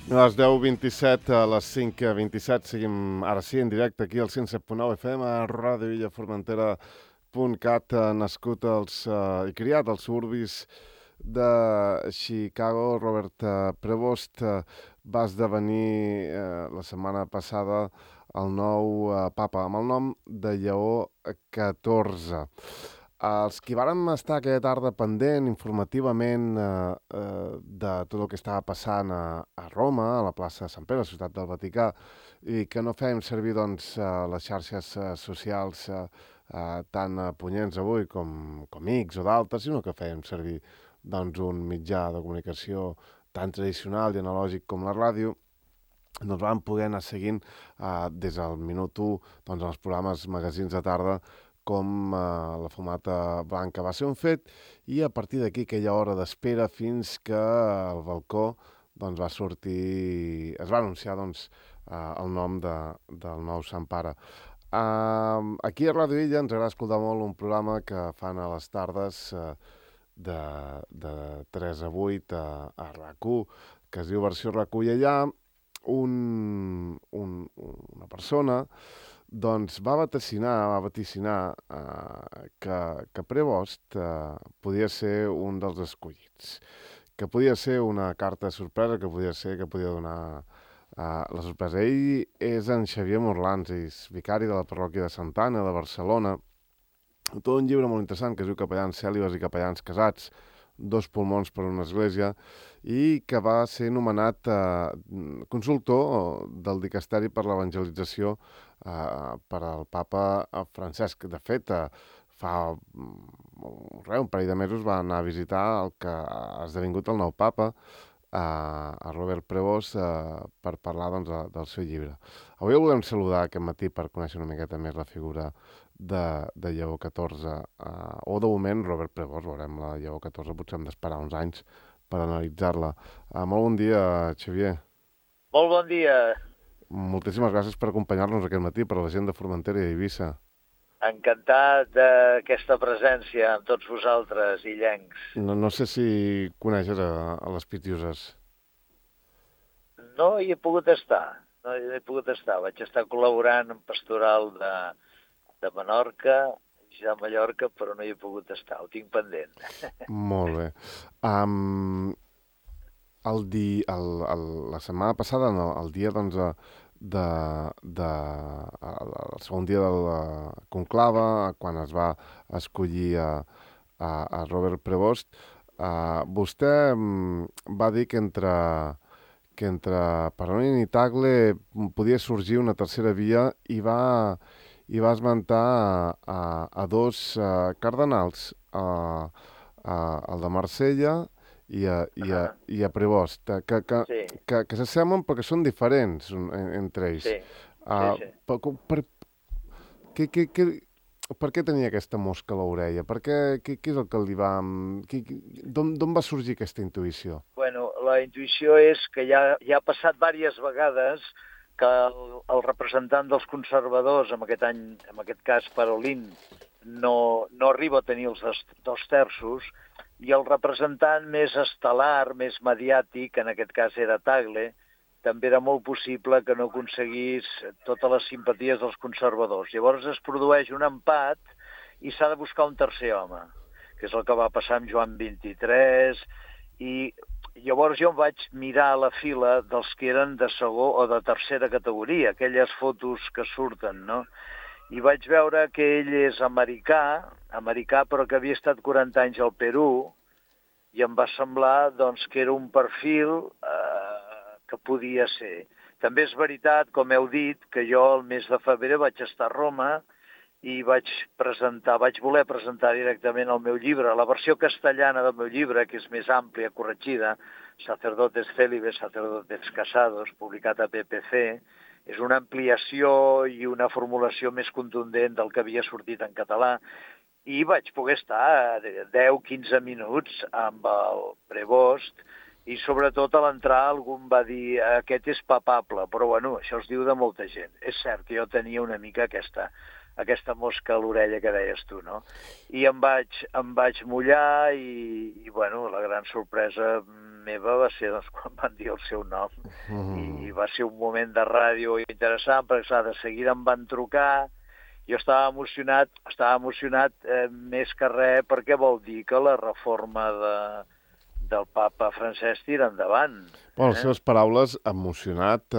A les 10:27, a les 5:27, seguim ara sí en directe aquí al 107.9 FM a radiovillaformentera.cat, nascut i criat als suburbis de Chicago. Robert Prevost va esdevenir la setmana passada el nou papa amb el nom de Lleó XIV. Els qui vàrem estar aquella tarda pendent informativament de tot el que estava passant a Roma, a la plaça de Sant Pere, la ciutat del Vaticà, i que no fèiem servir doncs, les xarxes socials tan punyents avui com X o d'altres, sinó que fèiem servir doncs, un mitjà de comunicació tan tradicional i analògic com la ràdio, doncs vam poder anar seguint des del minut 1 doncs, en els programes magazins de tarda com la fumata blanca va ser un fet, i a partir d'aquí aquella hora d'espera fins que al balcó doncs, va sortir, es va anunciar doncs, el nom del nou Sant Pare. Aquí a Ràdio Illa ens agrada escoltar molt un programa que fan a les tardes de 3 a 8 a RAC1, que es diu Versió RAC1, i allà una persona doncs va vaticinar que Prevost podia ser un dels escollits, que podia ser una carta de sorpresa, que podia donar la sorpresa. Ell és en Xavier Morlans, és vicari de la parròquia de Santa Anna de Barcelona. Tot un llibre molt interessant que es diu Capellans cèlibes i capellans casats, 2 pulmons per una església, i que va ser nomenat consultor del dicasteri per l'evangelització per al papa Francesc. De fet, fa un parell de mesos va anar a visitar el que ha esdevingut el nou papa, a Robert Prevost, per parlar doncs, del seu llibre. Avui el volem saludar aquest matí per conèixer una miqueta més la figura de Lleó XIV, o de moment Robert Prevost. Veurem la Lleó XIV, potser hem d'esperar uns anys per analitzar-la. Molt bon dia, Xavier. Molt bon dia. Moltíssimes gràcies per acompanyar-nos aquest matí, per la gent de Formentera i Eivissa. Encantat d'aquesta presència amb tots vosaltres, illencs. No sé si coneixes a les Pitiuses. No hi he pogut estar, Vaig estar col·laborant en pastoral de Menorca i de Mallorca, però no hi he pogut estar, ho tinc pendent. Molt bé. La setmana passada, no, el dia doncs, el segon dia del conclave, quan es va escollir a Robert Prevost, vostè va dir que entre Paronin i Tagle podia sorgir una tercera via, i va esmentar a dos cardenals, el de Marsella i a Prevost, que s'assemblen però que són diferents entre ells. Sí. Per què tenia aquesta mosca a l'orella? Què és el que li va... D'on va sorgir aquesta intuïció? Bueno, la intuïció és que ja ha passat diverses vegades que el representant dels conservadors, en aquest cas Parolin, no arriba a tenir els 2/3, i el representant més estel·lar, més mediàtic, en aquest cas era Tagle, també era molt possible que no aconseguís totes les simpaties dels conservadors. Llavors es produeix un empat i s'ha de buscar un tercer home, que és el que va passar amb Joan XXIII, i llavors jo em vaig mirar a la fila dels que eren de segon o de tercera categoria, aquelles fotos que surten, no? I vaig veure que ell és americà però que havia estat 40 anys al Perú, i em va semblar doncs, que era un perfil que podia ser. També és veritat, com heu dit, que jo el mes de febrer vaig estar a Roma i vaig voler presentar directament el meu llibre, la versió castellana del meu llibre, que és més àmplia, corregida, Sacerdotes célibes, sacerdotes casados, publicat a PPC, és una ampliació i una formulació més contundent del que havia sortit en català, i vaig poder estar 10-15 minuts amb el Prevost, i sobretot a l'entrar algú em va dir aquest és papable, però bueno, això es diu de molta gent. És cert que jo tenia una mica aquesta mosca a l'orella que deies tu, no? I em vaig mullar i bueno, la gran sorpresa meva va ser doncs, quan van dir el seu nom. I va ser un moment de ràdio interessant, perquè clar, de seguida em van trucar. Jo estava emocionat més que res, perquè vol dir que la reforma del papa Francesc tira endavant. Les seves paraules, emocionat,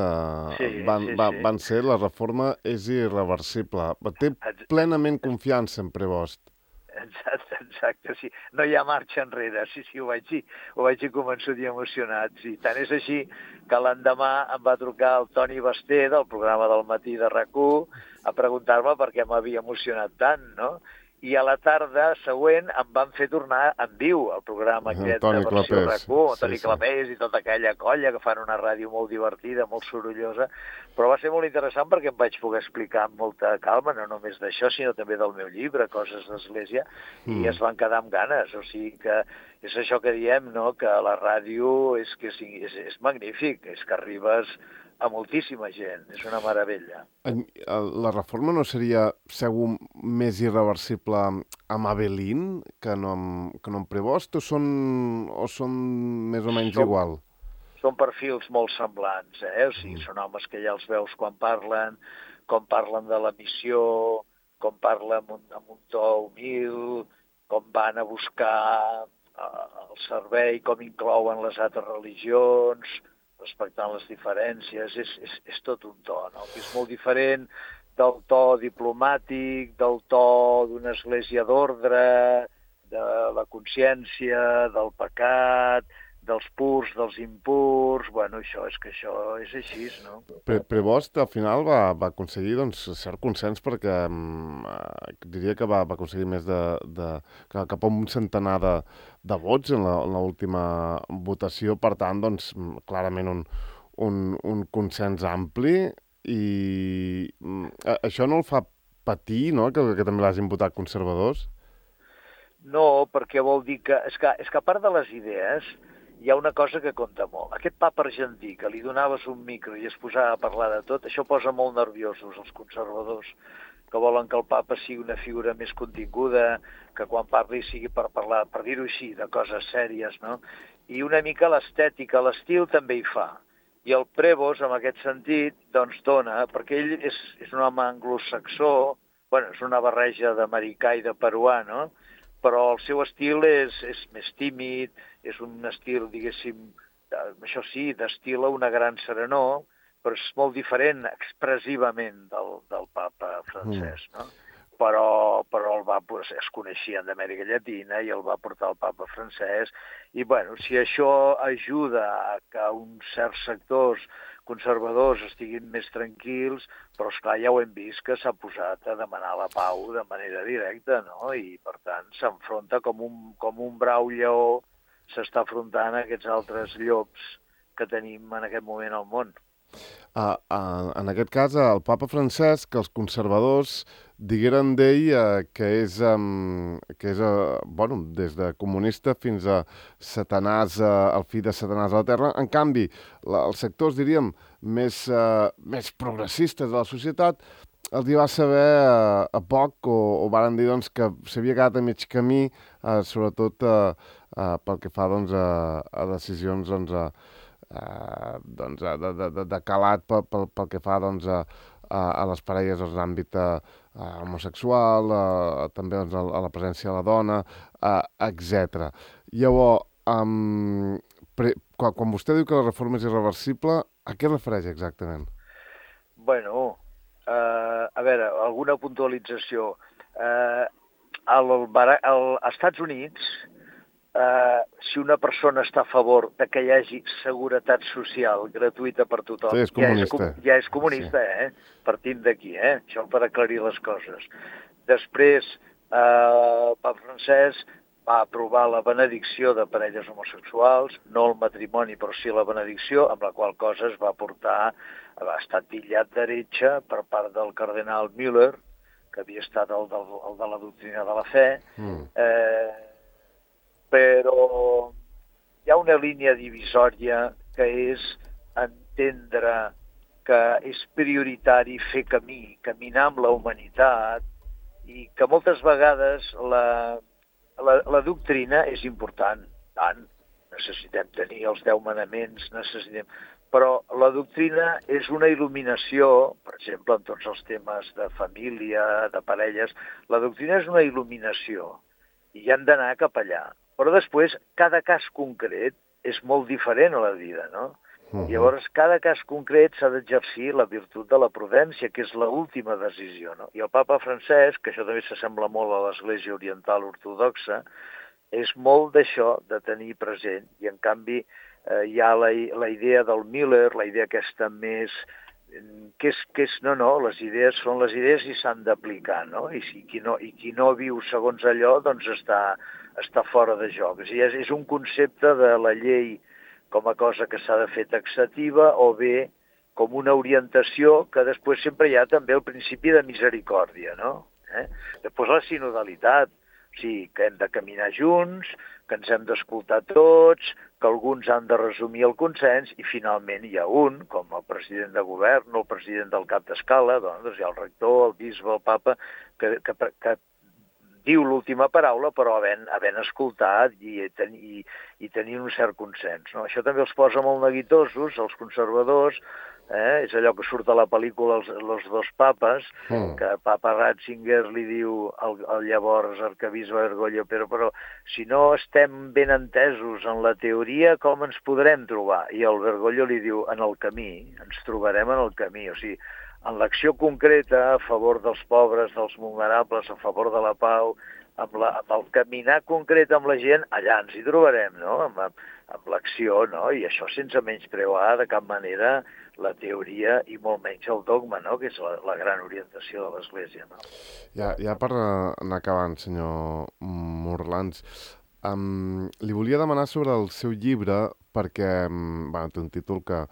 van ser la reforma és irreversible. Té plenament confiança en Prevost. Exacte, sí. No hi ha marxa enrere, sí, ho vaig dir convençut i emocionat, sí. Tant és així que l'endemà em va trucar el Toni Basté del programa del matí de RAC1 a preguntar-me per què m'havia emocionat tant, no? I a la tarda següent em van fer tornar en viu al programa aquest de versió RAC1, Toni Clapés i tota aquella colla que fan una ràdio molt divertida, molt sorollosa, però va ser molt interessant perquè em vaig poder explicar amb molta calma, no només d'això, sinó també del meu llibre, Coses d'Església, i es van quedar amb ganes. O sigui que és això que diem, no?, que la ràdio és magnífic, és que arribes a moltíssima gent, és una meravella. La reforma no seria segur més irreversible amb Abelín que no amb Prevost, o són més o menys igual? Són perfils molt semblants, o sigui, són homes que ja els veus quan parlen, com parlen de la missió, com parlen amb un to humil, com van a buscar el servei, com inclouen les altres religions, respectant les diferències, és tot un to, no?, que és molt diferent del to diplomàtic, del to d'una església d'ordre, de la consciència, del pecat, dels purs, dels impurs. Bueno, això és així, no? Prevost al final va aconseguir cert consens, perquè diria que va aconseguir més cap a un centenar de vots en l'última votació. Per tant, clarament un consens ampli, i això no el fa patir, no?, que també l'hagin votat conservadors? No, perquè vol dir que... És que a part de les idees, hi ha una cosa que compta molt. Aquest papa argentí, que li donaves un micro i es posava a parlar de tot, això posa molt nerviosos els conservadors, que volen que el papa sigui una figura més continguda, que quan parli sigui per parlar, per dir-ho així, de coses sèries, no? I una mica l'estètica, l'estil també hi fa. I el Prevost, en aquest sentit, doncs dona, perquè ell és un home anglosaxó, bueno, és una barreja d'americà i de peruà, no?, però el seu estil és més tímid, és un estil, diguéssim, això sí, destila una gran serenor, però és molt diferent expressivament del papa Francesc, no? Però es coneixien d'Amèrica Llatina i el va portar el papa Francesc, i bueno, si això ajuda a que uns certs sectors conservadors estiguin més tranquils, però esclar, ja ho hem vist que s'ha posat a demanar la pau de manera directa, no? I per tant s'enfronta com un brau lleó, s'està afrontant a aquests altres llops que tenim en aquest moment al món. En aquest cas, el papa Francesc, els conservadors digueren d'ell que és, des de comunista fins a Satanàs, el fill de Satanàs a la Terra. En canvi, els sectors, diríem, més progressistes de la societat, els hi va saber a poc, o varen dir que s'havia quedat a mig camí, sobretot pel que fa a decisions de calat pel que fa a les parelles en l'àmbit homosexual, també a la presència de la dona, etc. Llavors, quan vostè diu que la reforma és irreversible, a què es refereix exactament? Bueno, a veure, alguna puntualització. Als Estats Units, si una persona està a favor de que hi hagi seguretat social gratuïta per tothom, sí, és comunista. Ja és comunista, sí. Partint d'aquí, això per aclarir les coses. Després, Papa Francesc va aprovar la benedicció de parelles homosexuals, no el matrimoni, però sí la benedicció, amb la qual cosa es va ha estat titllat d'heretge per part del cardenal Müller, que havia estat el de la doctrina de la fe, però hi ha una línia divisòria que és entendre que és prioritari fer camí, caminar amb la humanitat, i que moltes vegades la doctrina és important, tant. necessitem tenir els 10 manaments, necessitem... Però la doctrina és una il·luminació, per exemple, en tots els temes de família, de parelles, la doctrina és una il·luminació i han d'anar cap allà. Però després, cada cas concret és molt diferent a la vida, no? Llavors, cada cas concret s'ha d'exercir la virtut de la prudència, que és l'última decisió, no? I el papa Francesc, que això també s'assembla molt a l'Església Oriental Ortodoxa, és molt d'això, de tenir present, i en canvi hi ha la idea del Miller, la idea aquesta més... les idees són les idees i s'han d'aplicar, no? I qui no viu segons allò, doncs està fora de joc. És un concepte de la llei com a cosa que s'ha de fer taxativa o bé com una orientació que després sempre hi ha també el principi de misericòrdia, no? Després la sinodalitat, o sigui, que hem de caminar junts, que ens hem d'escoltar tots, que alguns han de resumir el consens i finalment hi ha un, com el president de govern o el president del cap d'escala, doncs hi ha el rector, el bisbe, el papa, que diu l'última paraula, però havent escoltat i tenint un cert consens, no? Això també els posa molt neguitosos, els conservadors, és allò que surt a la pel·lícula Los dos papes, que Papa Ratzinger li diu al llavors arquebisbe Bergoglio, però si no estem ben entesos en la teoria, com ens podrem trobar? I el Bergoglio li diu, en el camí, ens trobarem en el camí, o sigui, en l'acció concreta a favor dels pobres, dels vulnerables, a favor de la pau, amb el caminar concret amb la gent, allà ens hi trobarem, no? Amb l'acció, no? I això sense menysprear de cap manera la teoria i molt menys el dogma, no? Que és la gran orientació de l'Església, no? Ja per anar acabant, senyor Morlans, li volia demanar sobre el seu llibre perquè té un títol que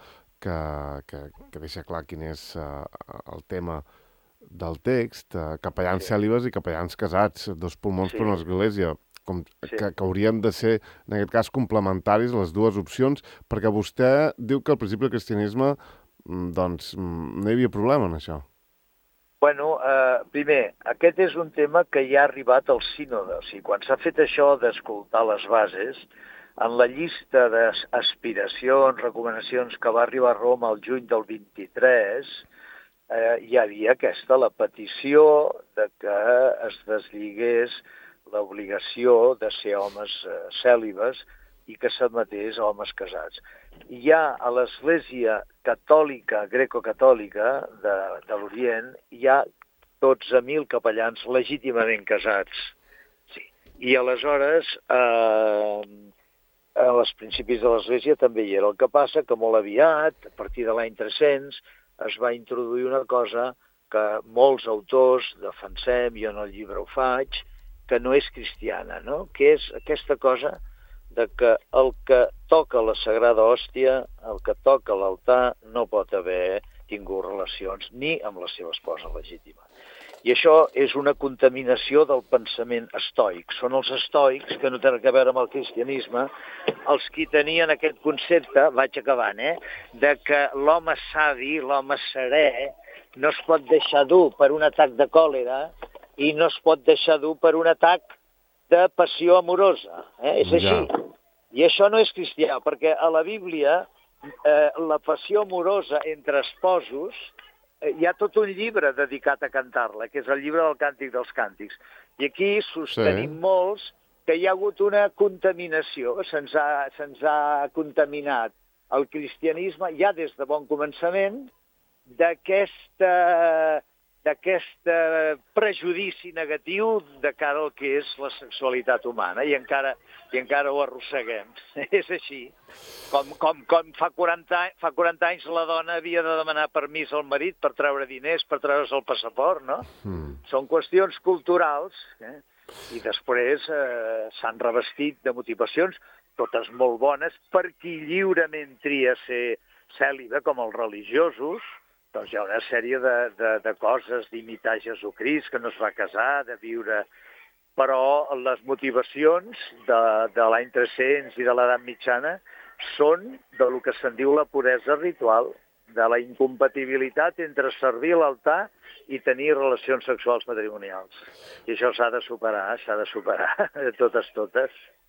deixa clar quin és el tema del text, capellans cèlibes i capellans casats, dos pulmons per una església, que haurien de ser, en aquest cas, complementaris les dues opcions, perquè vostè diu que al principi del cristianisme doncs no hi havia problema en això. Bueno, primer, aquest és un tema que ja ha arribat al sínode. O sigui, quan s'ha fet això d'escoltar les bases, en la llista d'aspiracions, recomanacions que va arribar a Roma el juny del 23, hi havia la petició de que es deslligés l'obligació de ser homes cèlibes i que s'admetés a homes casats. Hi ha a l'Església catòlica, greco-catòlica de l'Orient, hi ha 12.000 capellans legítimament casats. Sí. I aleshores, als principis de l'Església també hi era. El que passa que molt aviat, a partir de l'any 300, es va introduir una cosa que molts autors defensem, jo en el llibre ho faig, que no és cristiana, no? Que és aquesta cosa de que el que toca la Sagrada Hòstia, el que toca l'altar, no pot haver tingut relacions ni amb la seva esposa legítima. I això és una contaminació del pensament estoic. Són els estoics, que no tenen a veure amb el cristianisme, els qui tenien aquest concepte, vaig acabant, de que l'home savi, l'home serè, no es pot deixar dur per un atac de còlera i no es pot deixar dur per un atac de passió amorosa. És així. I això no és cristià, perquè a la Bíblia la passió amorosa entre esposos, hi ha tot un llibre dedicat a cantar-la, que és el llibre del Càntic dels Càntics. I aquí sostenim molts que hi ha hagut una contaminació, se'ns ha contaminat el cristianisme ja des de bon començament d'aquest prejudici negatiu de cara al que és la sexualitat humana, i encara ho arrosseguem. És així. Com fa 40 anys la dona havia de demanar permís al marit per treure diners, per treure's el passaport, no? Són qüestions culturals, i després s'han revestit de motivacions, totes molt bones, per qui lliurement tria ser cèlibe, com els religiosos. Doncs hi ha una sèrie de coses, d'imitar Jesucrist, que no es va casar, de viure... Però les motivacions de l'any 300 i de l'edat mitjana són del que se'n diu la puresa ritual, de la incompatibilitat entre servir l'altar i tenir relacions sexuals matrimonials. I això s'ha de superar, de totes.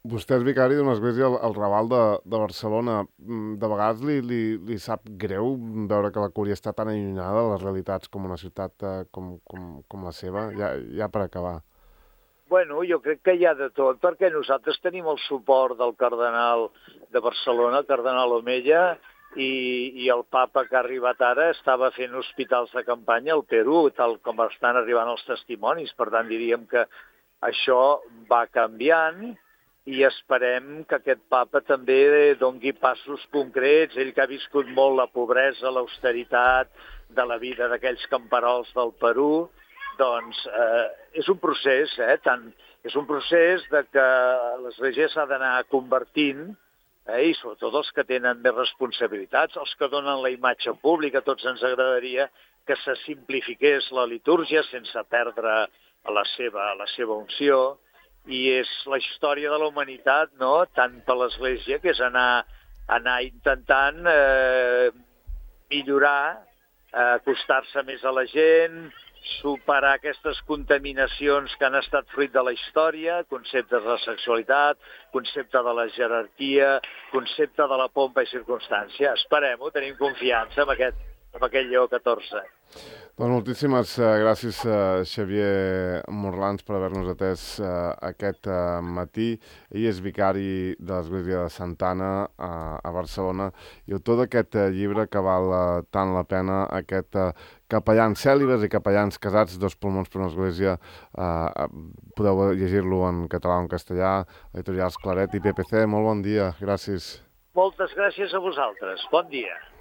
Vostè és vicari d'una església al Raval de Barcelona. De vegades li sap greu veure que la Cúria està tan allunyada de les realitats com una ciutat com la seva? Ja per acabar. Bueno, jo crec que hi ha de tot, perquè nosaltres tenim el suport del cardenal de Barcelona, el cardenal Omella, i el papa que ha arribat ara estava fent hospitals de campanya al Perú, tal com estan arribant els testimonis. Per tant, diríem que això va canviant i esperem que aquest papa també dongui passos concrets. Ell que ha viscut molt la pobresa, l'austeritat de la vida d'aquells camperols del Perú, doncs és un procés, és un procés de que l'Església s'ha d'anar convertint, i sobretot els que tenen més responsabilitats, els que donen la imatge pública. Tots ens agradaria que se simplifiqués la litúrgia sense perdre la seva unció, i és la història de la humanitat, no?, tant per l'Església, que és anar intentant millorar, acostar-se més a la gent, superar aquestes contaminacions que han estat fruit de la història, conceptes de la sexualitat, concepte de la jerarquia, concepte de la pompa i circumstància. Esperem-ho, tenim confiança en aquest Lleó XIV. Doncs moltíssimes gràcies, Xavier Morlans, per haver-nos atès aquest matí. Ell és vicari de l'Església de Santa Anna a Barcelona, i autor d'aquest llibre que val tant la pena, aquest Capellans cèlibes i capellans casats, 2 pulmons per una església. Podeu llegir-lo en català o en castellà, editorials Claret i PPC. Molt bon dia, gràcies. Moltes gràcies a vosaltres. Bon dia.